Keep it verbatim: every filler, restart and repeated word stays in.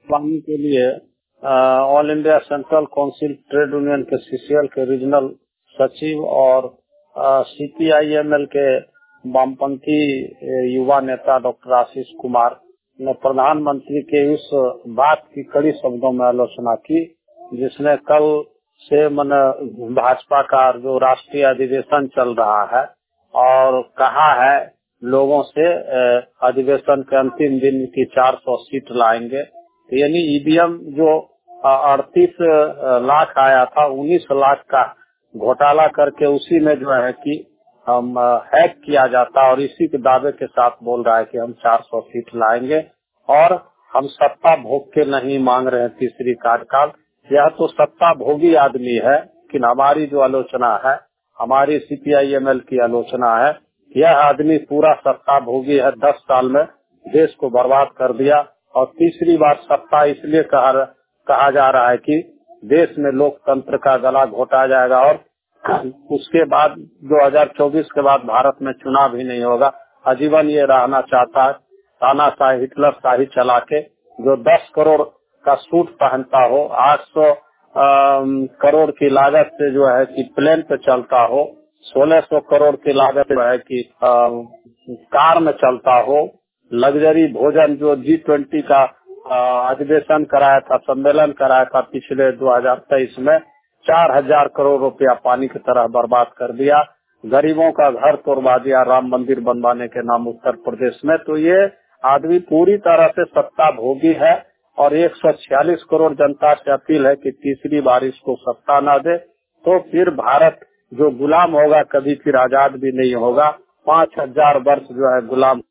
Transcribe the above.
पाने के लिए All India Central Council Trade Union के सीसीएल के रीजनल सचिव और सीपीआईएमएल के वामपंथी युवा नेता डॉक्टर आशीष कुमार ने प्रधानमंत्री के उस बात की कड़ी शब्दों में आलोचना की जिसने कल से मन भाजपा का जो राष्ट्रीय अधिवेशन चल रहा है और कहा है लोगों से अधिवेशन के अंतिम दिन की चार सौ सीट लाएंगे। तो यानी ईवीएम जो अड़तीस लाख आया था उन्नीस लाख का घोटाला करके उसी में जो है कि हम हैक किया जाता और इसी के दावे के साथ बोल रहा है कि हम चार सौ सीट लाएंगे और हम सत्ता भोग के नहीं मांग रहे हैं तीसरी कार्यकाल। यह तो सत्ता भोगी आदमी है, लेकिन हमारी जो आलोचना है, हमारी सीपीआईएमएल की आलोचना है, यह आदमी पूरा सत्ता भोगी है। दस साल में देश को बर्बाद कर दिया और तीसरी बार सत्ता इसलिए कहा, कहा जा रहा है कि देश में लोकतंत्र का गला घोटा जाएगा और उसके बाद दो हज़ार चौबीस के बाद भारत में चुनाव ही नहीं होगा। आजीवन ये रहना चाहता है तानाशाही हिटलर शाही चला के, जो दस करोड़ का सूट पहनता हो, आठ सौ करोड़ की लागत से जो है कि प्लेन पे चलता हो, सोलह सौ करोड़ की लागत जो है कि आ, कार में चलता हो, लग्जरी भोजन जो जी ट्वेंटी का अधिवेशन कराया था, सम्मेलन कराया था पिछले दो हज़ार तेईस में, चार हजार करोड़ रुपया पानी की तरह बर्बाद कर दिया, गरीबों का घर तोड़वा दिया राम मंदिर बनवाने के नाम उत्तर प्रदेश में। तो ये आदमी पूरी तरह से सत्ता भोगी है और एक सौ छियालीस करोड़ जनता से अपील है कि तीसरी बार इसको सत्ता न दे, तो फिर भारत जो गुलाम होगा कभी फिर आजाद भी नहीं होगा। पाँच हजार वर्ष जो है गुलाम